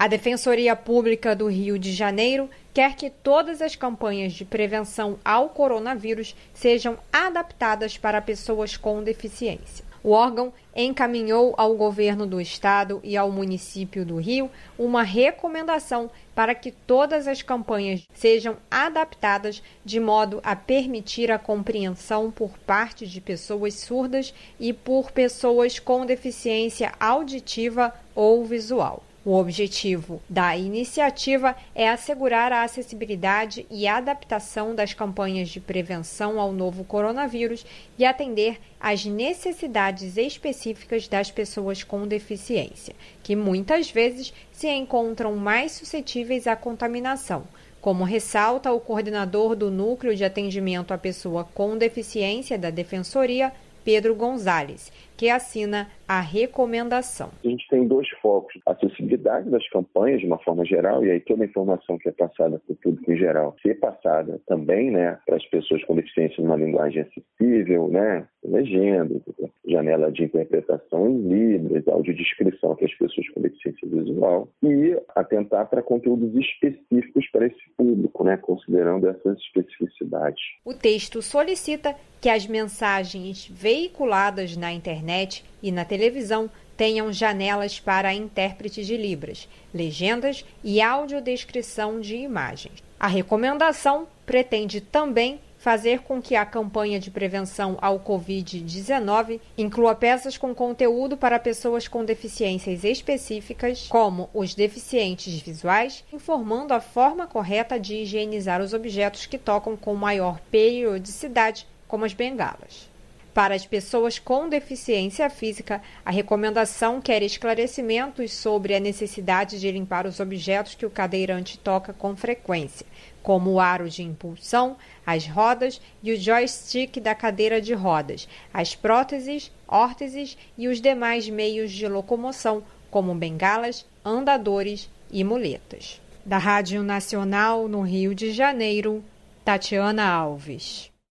A Defensoria Pública do Rio de Janeiro quer que todas as campanhas de prevenção ao coronavírus sejam adaptadas para pessoas com deficiência. O órgão encaminhou ao governo do estado e ao município do Rio uma recomendação para que todas as campanhas sejam adaptadas de modo a permitir a compreensão por parte de pessoas surdas e por pessoas com deficiência auditiva ou visual. O objetivo da iniciativa é assegurar a acessibilidade e adaptação das campanhas de prevenção ao novo coronavírus e atender às necessidades específicas das pessoas com deficiência, que muitas vezes se encontram mais suscetíveis à contaminação, como ressalta o coordenador do Núcleo de Atendimento à Pessoa com Deficiência da Defensoria, Pedro Gonzalez, que assina a recomendação. A gente tem dois focos: a acessibilidade das campanhas de uma forma geral, e aí toda a informação que é passada para o público em geral ser passada também, para as pessoas com deficiência numa linguagem acessível, legendas, janela de interpretação em libras, audiodescrição para as pessoas com deficiência visual, e atentar para conteúdos específicos para esse público, considerando essas especificidades. O texto solicita que as mensagens veiculadas na internet e na televisão tenham janelas para intérpretes de libras, legendas e audiodescrição de imagens. A recomendação pretende também fazer com que a campanha de prevenção ao Covid-19 inclua peças com conteúdo para pessoas com deficiências específicas, como os deficientes visuais, informando a forma correta de higienizar os objetos que tocam com maior periodicidade, como as bengalas. Para as pessoas com deficiência física, a recomendação quer esclarecimentos sobre a necessidade de limpar os objetos que o cadeirante toca com frequência, como o aro de impulsão, as rodas e o joystick da cadeira de rodas, as próteses, órteses e os demais meios de locomoção, como bengalas, andadores e muletas. Da Rádio Nacional, no Rio de Janeiro, Tatiana Alves.